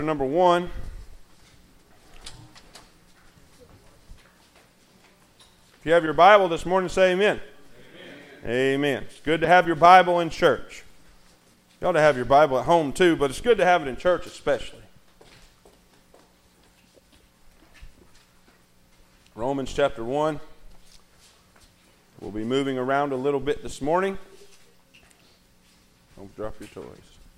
Number 1. If you have your Bible this morning, say amen. Amen. Amen. It's good to have your Bible in church. You ought to have your Bible at home too, but it's good to have it in church especially. Romans chapter 1. We'll be moving around a little bit this morning. Don't drop your toys.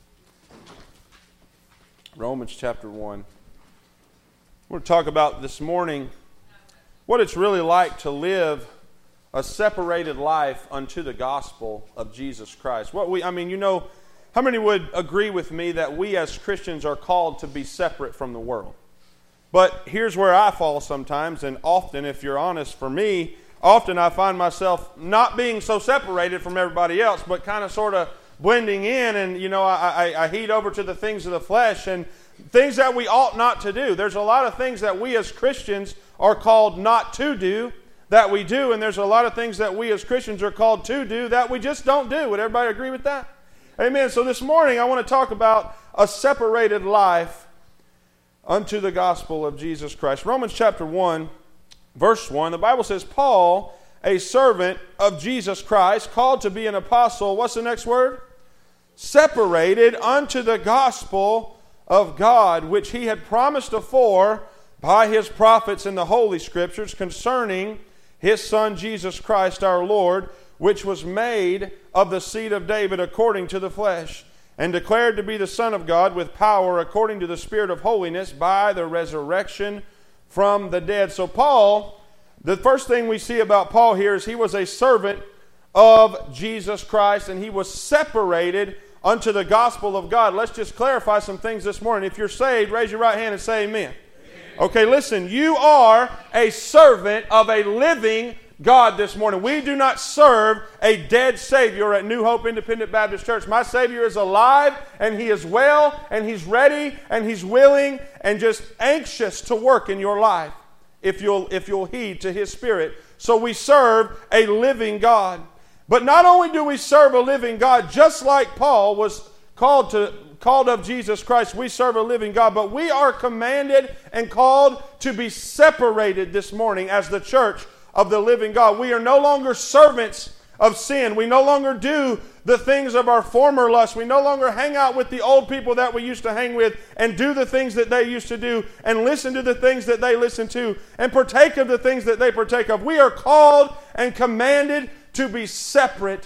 Romans chapter 1. We're going to talk about this morning what it's really like to live a separated life unto the gospel of Jesus Christ. How many would agree with me that we as Christians are called to be separate from the world? But here's where I fall sometimes, and often, if you're honest, for me, often I find myself not being so separated from everybody else, but kind of sort of blending in, and I heed over to the things of the flesh and things that we ought not to do. There's a lot of things that we as Christians are called not to do that we do, and there's a lot of things that we as Christians are called to do that we just don't do. Would everybody agree with that? Amen. So this morning I want to talk about a separated life unto the gospel of Jesus Christ. Romans chapter 1, verse 1, the Bible says, Paul, a servant of Jesus Christ, called to be an apostle. What's the next word? Separated unto the gospel of God, which he had promised afore by his prophets in the Holy Scriptures concerning his Son Jesus Christ our Lord, which was made of the seed of David according to the flesh, and declared to be the Son of God with power according to the Spirit of holiness by the resurrection from the dead. So Paul, the first thing we see about Paul here is he was a servant of Jesus Christ, and he was separated unto the gospel of God. Let's just clarify some things this morning. If you're saved, raise your right hand and say amen. Amen. Okay, listen, you are a servant of a living God this morning. We do not serve a dead Savior at New Hope Independent Baptist Church. My Savior is alive, and He is well, and He's ready, and He's willing, and just anxious to work in your life if you'll heed to His Spirit. So we serve a living God. But not only do we serve a living God, just like Paul was called of Jesus Christ, we serve a living God, but we are commanded and called to be separated this morning as the church of the living God. We are no longer servants of sin. We no longer do the things of our former lust. We no longer hang out with the old people that we used to hang with and do the things that they used to do and listen to the things that they listen to and partake of the things that they partake of. We are called and commanded to be separate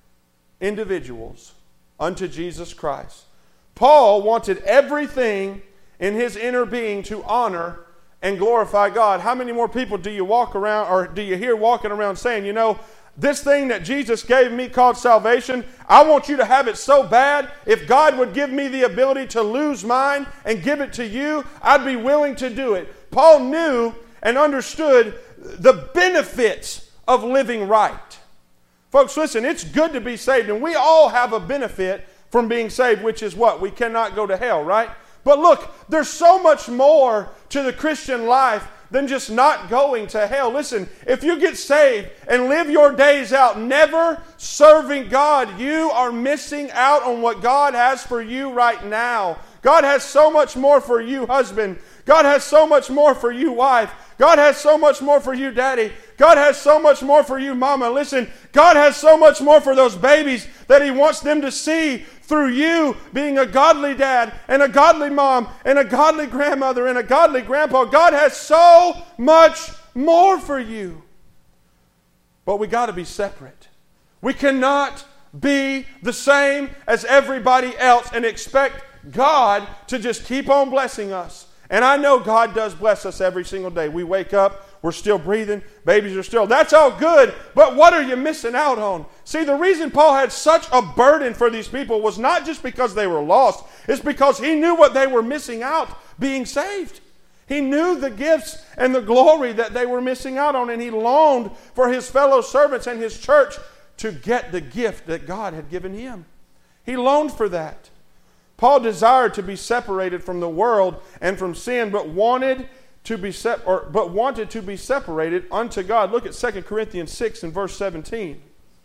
individuals unto Jesus Christ. Paul wanted everything in his inner being to honor and glorify God. How many more people do you walk around, or do you hear walking around saying, this thing that Jesus gave me called salvation, I want you to have it so bad. If God would give me the ability to lose mine and give it to you, I'd be willing to do it. Paul knew and understood the benefits of living right. Folks, listen, it's good to be saved, and we all have a benefit from being saved, which is what? We cannot go to hell, right? But look, there's so much more to the Christian life than just not going to hell. Listen, if you get saved and live your days out never serving God, you are missing out on what God has for you right now. God has so much more for you, husband. God has so much more for you, wife. God has so much more for you, daddy. God has so much more for you, mama. Listen, God has so much more for those babies that He wants them to see through you being a godly dad and a godly mom and a godly grandmother and a godly grandpa. God has so much more for you. But we got to be separate. We cannot be the same as everybody else and expect God to just keep on blessing us. And I know God does bless us every single day. We wake up, we're still breathing, babies are still. That's all good, but what are you missing out on? See, the reason Paul had such a burden for these people was not just because they were lost. It's because he knew what they were missing out being saved. He knew the gifts and the glory that they were missing out on, and he longed for his fellow servants and his church to get the gift that God had given him. He longed for that. Paul desired to be separated from the world and from sin, but wanted to be separated unto God. Look at 2 Corinthians 6 and verse 17.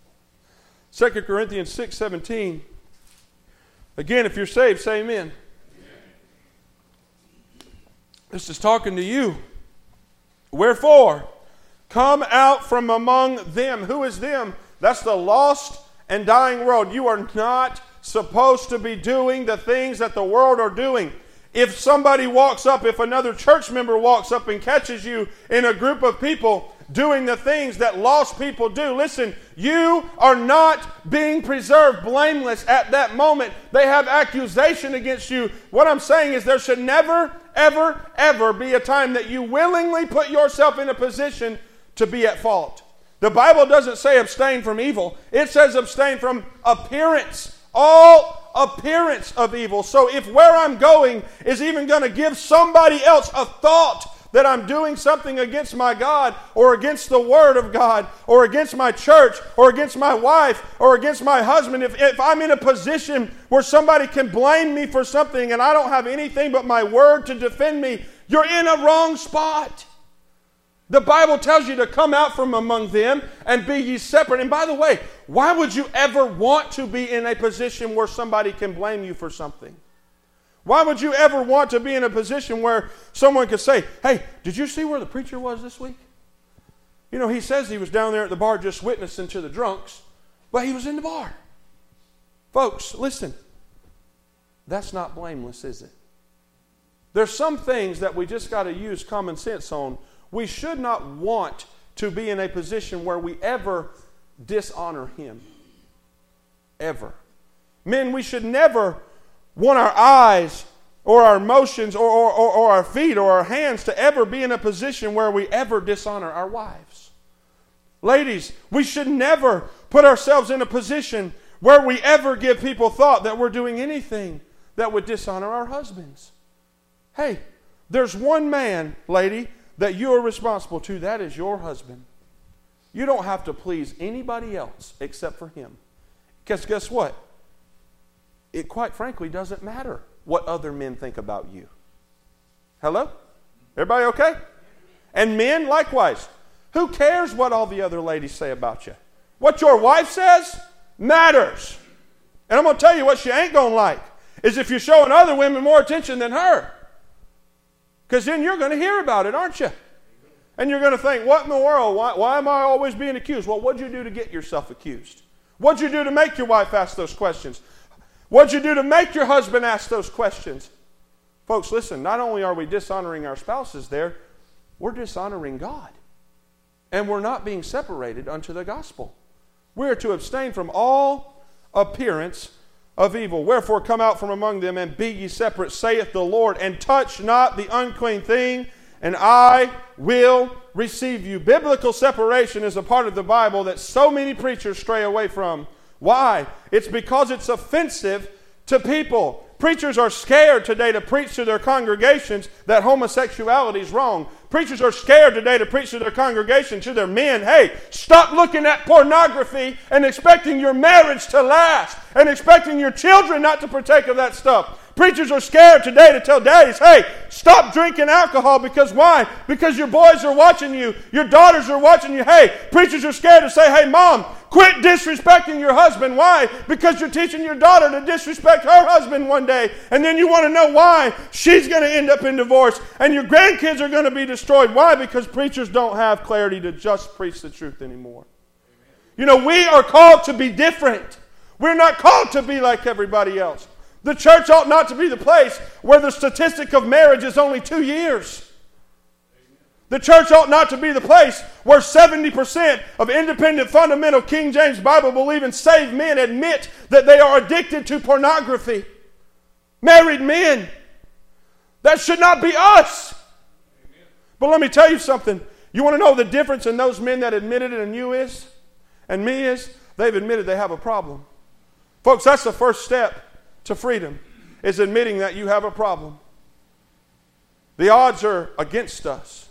2 Corinthians 6:17. Again, if you're saved, say amen. This is talking to you. Wherefore, come out from among them. Who is them? That's the lost and dying world. You are not supposed to be doing the things that the world are doing. If somebody walks up, if another church member walks up and catches you in a group of people doing the things that lost people do, listen, you are not being preserved blameless at that moment. They have accusation against you. What I'm saying is there should never, ever, ever be a time that you willingly put yourself in a position to be at fault. The Bible doesn't say abstain from evil. It says abstain from appearance. All appearance of evil. So if where I'm going is even going to give somebody else a thought that I'm doing something against my God or against the Word of God or against my church or against my wife or against my husband, if I'm in a position where somebody can blame me for something and I don't have anything but my word to defend me, you're in a wrong spot. The Bible tells you to come out from among them and be ye separate. And by the way, why would you ever want to be in a position where somebody can blame you for something? Why would you ever want to be in a position where someone could say, hey, did you see where the preacher was this week? You know, he says he was down there at the bar just witnessing to the drunks, but he was in the bar. Folks, listen, that's not blameless, is it? There's some things that we just got to use common sense on. We should not want to be in a position where we ever dishonor Him. Ever. Men, we should never want our eyes or our emotions or our feet or our hands to ever be in a position where we ever dishonor our wives. Ladies, we should never put ourselves in a position where we ever give people thought that we're doing anything that would dishonor our husbands. Hey, there's one man, lady, that you are responsible to. That is your husband. You don't have to please anybody else except for him. Because guess what? It quite frankly doesn't matter what other men think about you. Hello? Everybody okay? And men, likewise. Who cares what all the other ladies say about you? What your wife says matters. And I'm going to tell you what she ain't going to like is if you're showing other women more attention than her. Because then you're going to hear about it, aren't you? And you're going to think, what in the world? Why am I always being accused? Well, what'd you do to get yourself accused? What'd you do to make your wife ask those questions? What'd you do to make your husband ask those questions? Folks, listen, not only are we dishonoring our spouses there, we're dishonoring God. And we're not being separated unto the gospel. We are to abstain from all appearance of evil. Wherefore come out from among them and be ye separate, saith the Lord, and touch not the unclean thing, and I will receive you. Biblical separation is a part of the Bible that so many preachers stray away from. Why? It's because it's offensive to people. Preachers are scared today to preach to their congregations that homosexuality is wrong. Preachers are scared today to preach to their congregation, to their men, hey, stop looking at pornography and expecting your marriage to last and expecting your children not to partake of that stuff. Preachers are scared today to tell daddies, hey, stop drinking alcohol. Because why? Because your boys are watching you. Your daughters are watching you. Hey, preachers are scared to say, hey, mom, quit disrespecting your husband. Why? Because you're teaching your daughter to disrespect her husband one day. And then you want to know why she's going to end up in divorce. And your grandkids are going to be destroyed. Why? Because preachers don't have clarity to just preach the truth anymore. You know, we are called to be different. We're not called to be like everybody else. The church ought not to be the place where the statistic of marriage is only 2 years. The church ought not to be the place where 70% of independent, fundamental, King James Bible believing saved men admit that they are addicted to pornography. Married men. That should not be us. But let me tell you something. You want to know the difference in those men that admitted it and you is? And me is? They've admitted they have a problem. Folks, that's the first step to freedom, is admitting that you have a problem. The odds are against us.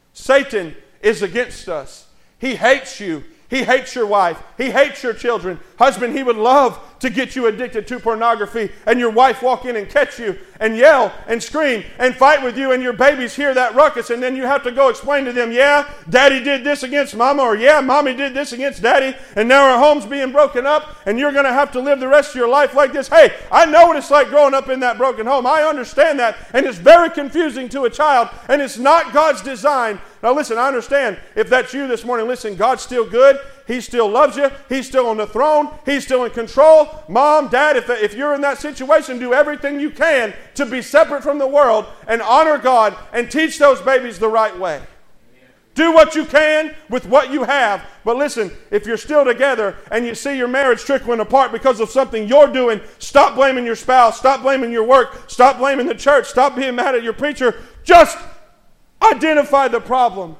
Satan is against us. He hates you. He hates your wife. He hates your children. Husband, he would love to get you addicted to pornography and your wife walk in and catch you and yell and scream and fight with you and your babies hear that ruckus and then you have to go explain to them, yeah, Daddy did this against Mama, or yeah, Mommy did this against Daddy, and now our home's being broken up and you're going to have to live the rest of your life like this. Hey, I know what it's like growing up in that broken home. I understand that, and it's very confusing to a child, and it's not God's design. Now listen, I understand if that's you this morning. Listen, God's still good. He still loves you. He's still on the throne. He's still in control. Mom, Dad, if you're in that situation, do everything you can to be separate from the world and honor God and teach those babies the right way. Do what you can with what you have. But listen, if you're still together and you see your marriage trickling apart because of something you're doing, stop blaming your spouse. Stop blaming your work. Stop blaming the church. Stop being mad at your preacher. Just identify the problem.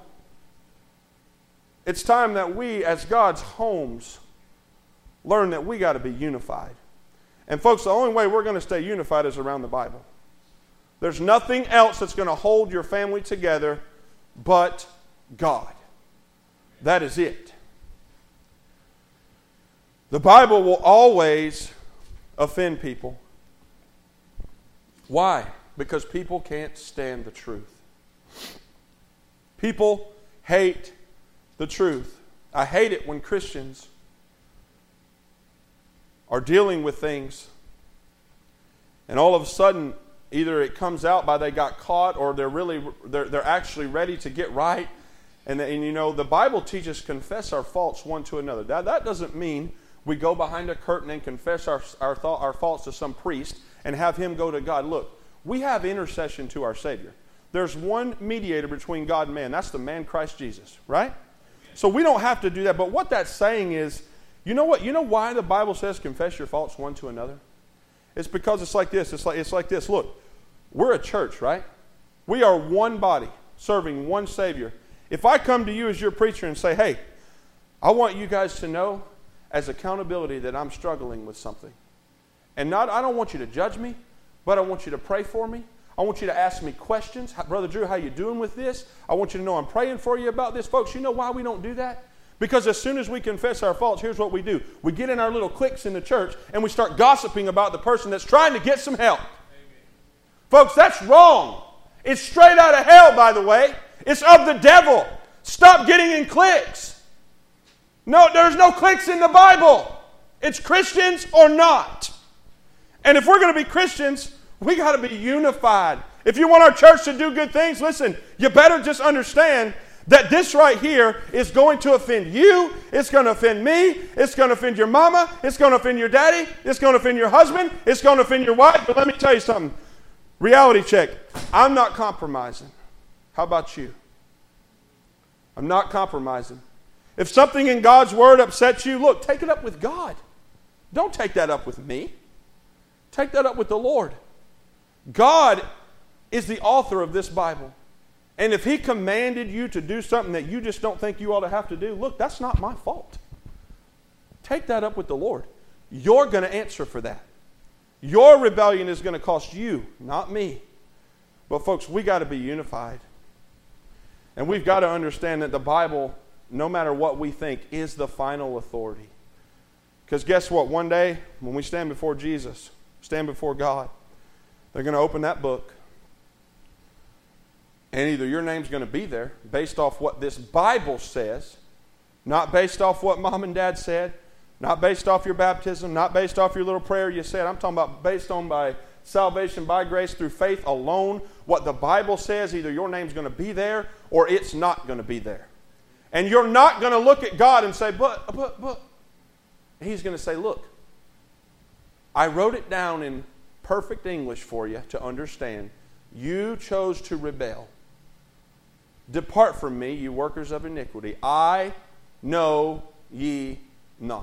It's time that we, as God's homes, learn that we got to be unified. And folks, the only way we're going to stay unified is around the Bible. There's nothing else that's going to hold your family together but God. That is it. The Bible will always offend people. Why? Because people can't stand the truth. People hate the truth. I hate it when Christians are dealing with things and all of a sudden either it comes out by they got caught or they're actually ready to get right. And you know, the Bible teaches confess our faults one to another. That doesn't mean we go behind a curtain and confess our faults to some priest and have him go to God. Look, we have intercession to our Savior. There's one mediator between God and man. That's the man Christ Jesus, right? So we don't have to do that. But what that's saying is, you know what? You know why the Bible says confess your faults one to another? It's because it's like this. It's like this. Look, we're a church, right? We are one body serving one Savior. If I come to you as your preacher and say, hey, I want you guys to know as accountability that I'm struggling with something. And I don't want you to judge me, but I want you to pray for me. I want you to ask me questions. Brother Drew, how you doing with this? I want you to know I'm praying for you about this. Folks, you know why we don't do that? Because as soon as we confess our faults, here's what we do. We get in our little cliques in the church and we start gossiping about the person that's trying to get some help. Amen. Folks, that's wrong. It's straight out of hell, by the way. It's of the devil. Stop getting in cliques. No, there's no cliques in the Bible. It's Christians or not. And if we're going to be Christians, we got to be unified. If you want our church to do good things, listen, you better just understand that this right here is going to offend you. It's going to offend me. It's going to offend your mama. It's going to offend your daddy. It's going to offend your husband. It's going to offend your wife. But let me tell you something. Reality check. I'm not compromising. How about you? I'm not compromising. If something in God's word upsets you, look, take it up with God. Don't take that up with me. Take that up with the Lord. God is the author of this Bible. And if He commanded you to do something that you just don't think you ought to have to do, look, that's not my fault. Take that up with the Lord. You're going to answer for that. Your rebellion is going to cost you, not me. But folks, we got to be unified. And we've got to understand that the Bible, no matter what we think, is the final authority. Because guess what? One day, when we stand before Jesus, stand before God, they're going to open that book. And either your name's going to be there based off what this Bible says, not based off what mom and dad said, not based off your baptism, not based off your little prayer you said. I'm talking about based on by salvation by grace through faith alone. What the Bible says, either your name's going to be there or it's not going to be there. And you're not going to look at God and say, but. He's going to say, look, I wrote it down in perfect English for you to understand. You chose to rebel. Depart from me, you workers of iniquity. I know ye not.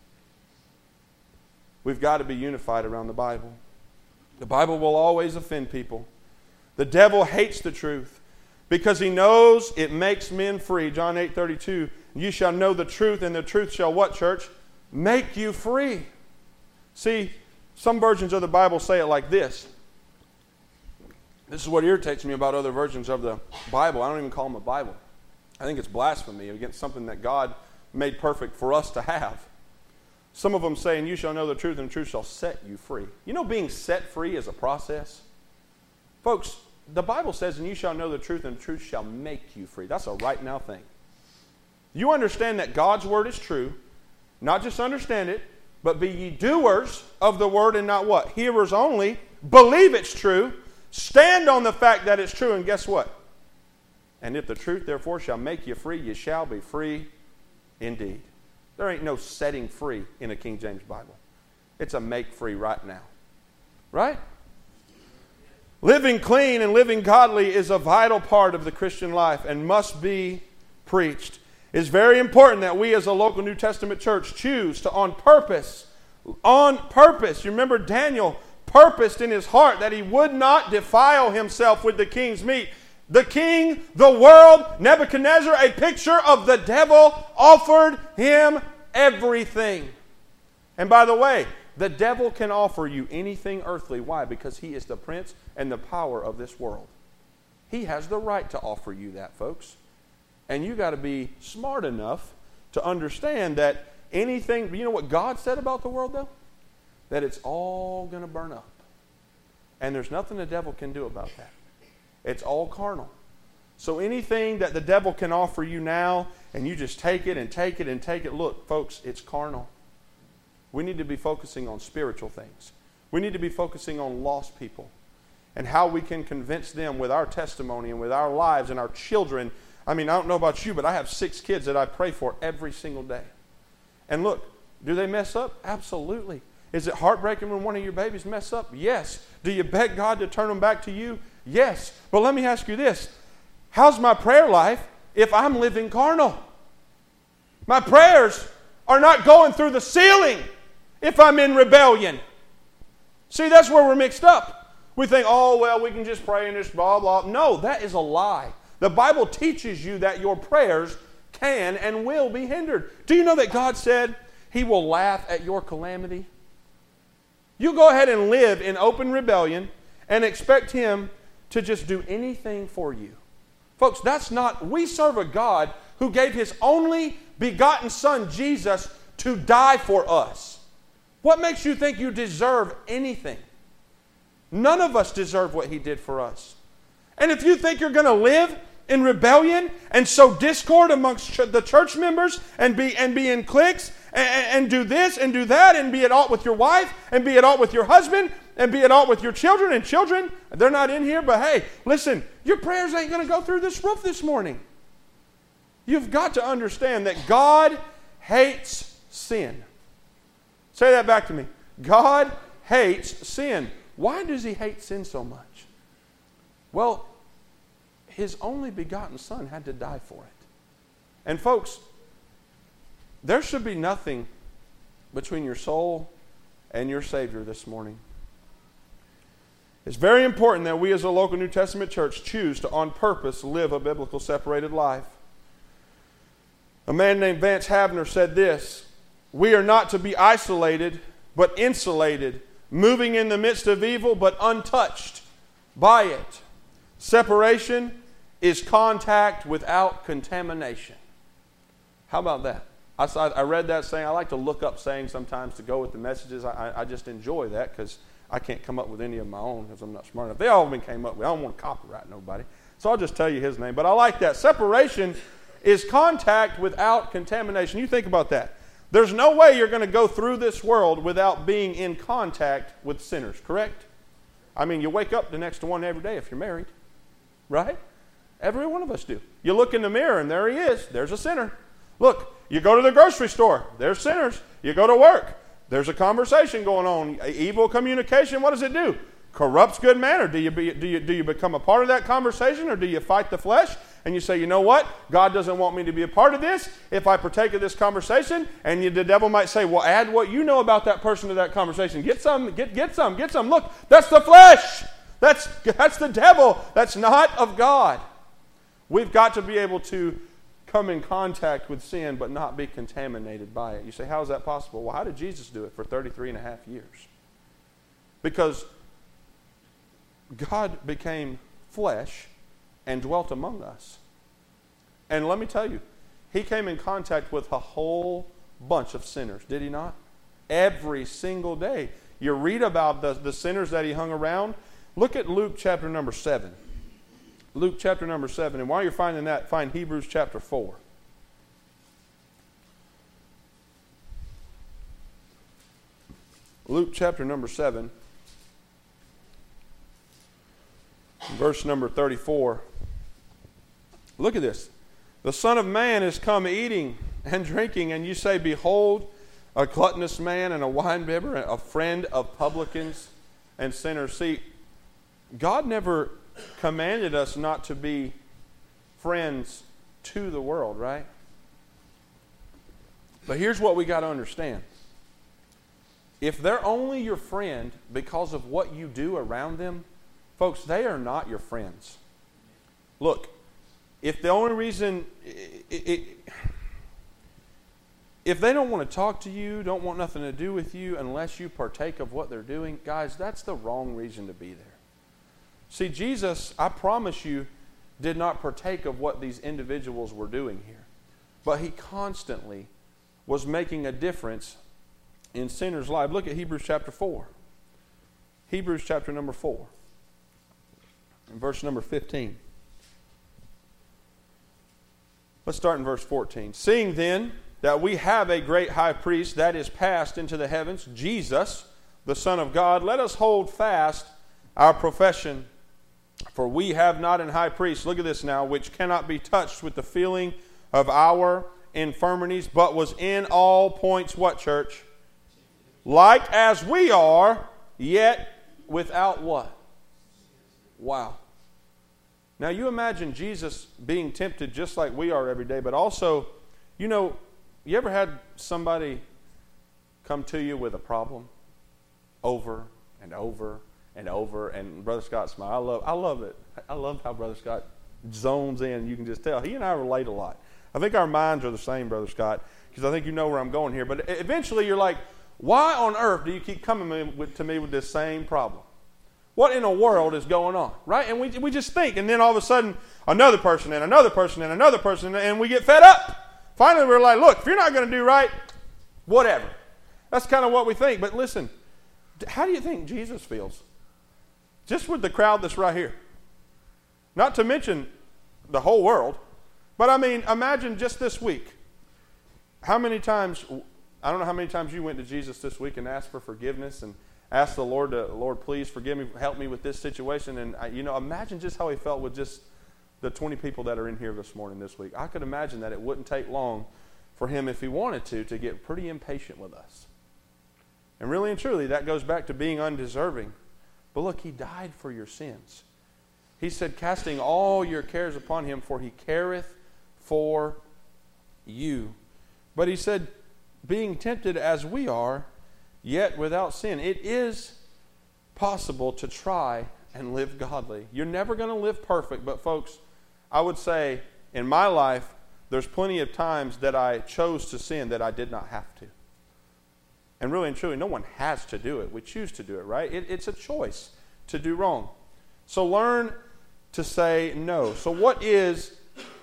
We've got to be unified around the Bible. The Bible will always offend people. The devil hates the truth because he knows it makes men free. John 8:32, you shall know the truth, and the truth shall what, church? Make you free. See, some versions of the Bible say it like this. This is what irritates me about other versions of the Bible. I don't even call them a Bible. I think it's blasphemy against something that God made perfect for us to have. Some of them say, and you shall know the truth, and the truth shall set you free. You know, being set free is a process. Folks, the Bible says, and you shall know the truth, and the truth shall make you free. That's a right now thing. You understand that God's word is true. Not just understand it, but be ye doers of the word and not what? Hearers only. Believe it's true. Stand on the fact that it's true, and guess what? And if the truth therefore shall make you free, you shall be free indeed. There ain't no setting free in a King James Bible. It's a make free right now. Right? Living clean and living godly is a vital part of the Christian life and must be preached. It's very important that we as a local New Testament church choose to on purpose, you remember Daniel purposed in his heart that he would not defile himself with the king's meat. The king, the world, Nebuchadnezzar, a picture of the devil, offered him everything. And by the way, the devil can offer you anything earthly. Why? Because he is the prince and the power of this world. He has the right to offer you that, folks. And you got to be smart enough to understand that anything, you know what God said about the world though? That it's all going to burn up. And there's nothing the devil can do about that. It's all carnal. So anything that the devil can offer you now, and you just take it and take it and take it, look, folks, it's carnal. We need to be focusing on spiritual things. We need to be focusing on lost people and how we can convince them with our testimony and with our lives and our children. I mean, I don't know about you, but I have 6 kids that I pray for every single day. And look, do they mess up? Absolutely. Is it heartbreaking when one of your babies mess up? Yes. Do you beg God to turn them back to you? Yes. But let me ask you this. How's my prayer life if I'm living carnal? My prayers are not going through the ceiling if I'm in rebellion. See, that's where we're mixed up. We think, oh, well, we can just pray and just blah, blah. No, that is a lie. The Bible teaches you that your prayers can and will be hindered. Do you know that God said He will laugh at your calamity? You go ahead and live in open rebellion and expect Him to just do anything for you. Folks, that's not, we serve a God who gave His only begotten Son, Jesus, to die for us. What makes you think you deserve anything? None of us deserve what He did for us. And if you think you're going to live in rebellion and sow discord amongst the church members and be in cliques and do this and do that and be at odds with your wife and be at odds with your husband and be at odds with your children, and children, they're not in here, but hey, listen, your prayers ain't going to go through this roof this morning. You've got to understand that God hates sin. Say that back to me. God hates sin. Why does He hate sin so much? Well, His only begotten Son had to die for it. And folks, there should be nothing between your soul and your Savior this morning. It's very important that we as a local New Testament church choose to on purpose live a biblical separated life. A man named Vance Havner said this: we are not to be isolated but insulated, moving in the midst of evil but untouched by it. Separation is contact without contamination. How about that? I read that saying. I like to look up sayings sometimes to go with the messages. I just enjoy that because I can't come up with any of my own because I'm not smart enough. They all been came up with. I don't want to copyright nobody. So I'll just tell you his name. But I like that. Separation is contact without contamination. You think about that. There's no way you're going to go through this world without being in contact with sinners, correct? I mean, you wake up next to one every day if you're married, right? Every one of us do. You look in the mirror and there he is. There's a sinner. Look, you go to the grocery store. There's sinners. You go to work. There's a conversation going on. Evil communication, what does it do? Corrupts good manner. Do you become a part of that conversation, or do you fight the flesh and you say, you know what? God doesn't want me to be a part of this if I partake of this conversation. And the devil might say, well, add what you know about that person to that conversation. Get some. Look, that's the flesh. That's the devil. That's not of God. We've got to be able to come in contact with sin but not be contaminated by it. You say, how is that possible? Well, how did Jesus do it for 33 and a half years? Because God became flesh and dwelt among us. And let me tell you, He came in contact with a whole bunch of sinners, did He not? every single day. You read about the sinners that he hung around. Look at Luke chapter number 7. Luke chapter number 7. And while you're finding that, find Hebrews chapter 4. Luke chapter number 7. Verse number 34. Look at this. The Son of Man is come eating and drinking, and you say, behold, a gluttonous man and a winebibber, a friend of publicans and sinners. See, God never commanded us not to be friends to the world, right? But here's what we got to understand. If they're only your friend because of what you do around them, folks, they are not your friends. Look, if the only reason, if they don't want to talk to you, don't want nothing to do with you unless you partake of what they're doing, guys, that's the wrong reason to be there. See, Jesus, I promise you, did not partake of what these individuals were doing here. But he constantly was making a difference in sinners' lives. Look at Hebrews chapter 4. Hebrews chapter number 4. And verse number 15. Let's start in verse 14. Seeing then that we have a great high priest that is passed into the heavens, Jesus, the Son of God, let us hold fast our profession. For we have not an high priest, look at this now, which cannot be touched with the feeling of our infirmities, but was in all points, what, church? Like as we are, yet without what? Wow. Now you imagine Jesus being tempted just like we are every day, but also, you know, you ever had somebody come to you with a problem over and over and over? And Brother Scott smiled. I love it. I love how Brother Scott zones in. You can just tell. He and I relate a lot. I think our minds are the same, Brother Scott, because I think you know where I'm going here. But eventually you're like, why on earth do you keep coming to me with this same problem? What in the world is going on, right? And we just think, and then all of a sudden, another person and another person and another person, and we get fed up. Finally, we're like, look, if you're not going to do right, whatever. That's kind of what we think. But listen, how do you think Jesus feels? Just with the crowd that's right here. Not to mention the whole world. But I mean, imagine just this week. How many times, I don't know how many times you went to Jesus this week and asked for forgiveness and asked the Lord to, Lord, please forgive me, help me with this situation. And, imagine just how he felt with just the 20 people that are in here this morning, this week. I could imagine that it wouldn't take long for him, if he wanted to get pretty impatient with us. And really and truly, that goes back to being undeserving. But look, he died for your sins. He said, casting all your cares upon him, for he careth for you. But he said, being tempted as we are, yet without sin. It is possible to try and live godly. You're never going to live perfect, but folks, I would say in my life, there's plenty of times that I chose to sin that I did not have to. And really and truly, no one has to do it. We choose to do it, right? It's a choice to do wrong. So learn to say no. So what is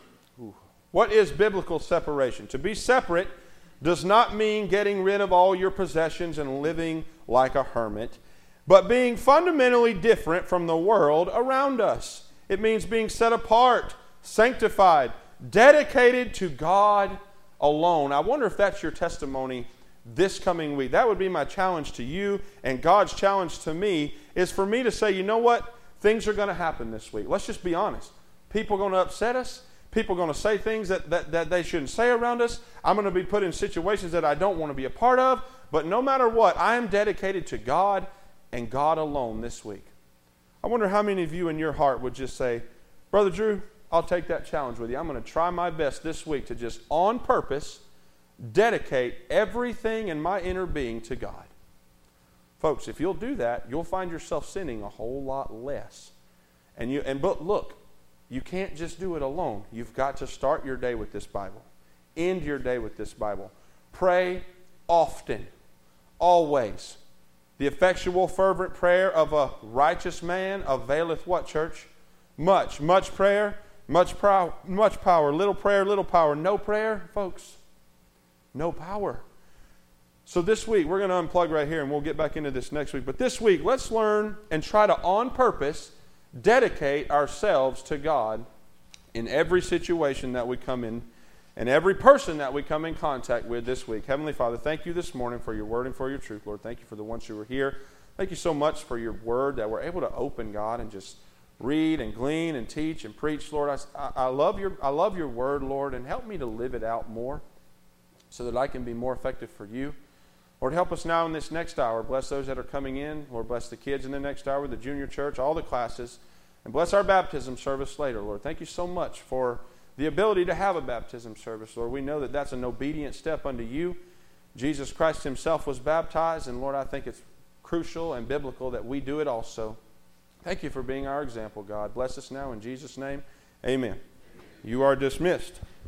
biblical separation? To be separate does not mean getting rid of all your possessions and living like a hermit, but being fundamentally different from the world around us. It means being set apart, sanctified, dedicated to God alone. I wonder if that's your testimony this coming week. That would be my challenge to you, and God's challenge to me is for me to say, you know what? Things are going to happen this week. Let's just be honest. People are going to upset us. People are going to say things that they shouldn't say around us. I'm going to be put in situations that I don't want to be a part of. But no matter what, I am dedicated to God and God alone this week. I wonder how many of you in your heart would just say, Brother Drew, I'll take that challenge with you. I'm going to try my best this week to just on purpose dedicate everything in my inner being to God. Folks, if you'll do that, you'll find yourself sinning a whole lot less. But look, you can't just do it alone. You've got to start your day with this Bible. End your day with this Bible. Pray often, always. The effectual, fervent prayer of a righteous man availeth what, church? Much prayer, much power. Little prayer, little power. No prayer, folks, no power. So this week, we're going to unplug right here, and we'll get back into this next week. But this week, let's learn and try to, on purpose, dedicate ourselves to God in every situation that we come in and every person that we come in contact with this week. Heavenly Father, thank you this morning for your word and for your truth, Lord. Thank you for the ones who are here. Thank you so much for your word that we're able to open, God, and just read and glean and teach and preach, Lord. I love your word, Lord, and help me to live it out more so that I can be more effective for you. Lord, help us now in this next hour. Bless those that are coming in. Lord, bless the kids in the next hour, the junior church, all the classes. And bless our baptism service later, Lord. Thank you so much for the ability to have a baptism service, Lord. We know that that's an obedient step unto you. Jesus Christ himself was baptized, and Lord, I think it's crucial and biblical that we do it also. Thank you for being our example, God. Bless us now in Jesus' name. Amen. You are dismissed.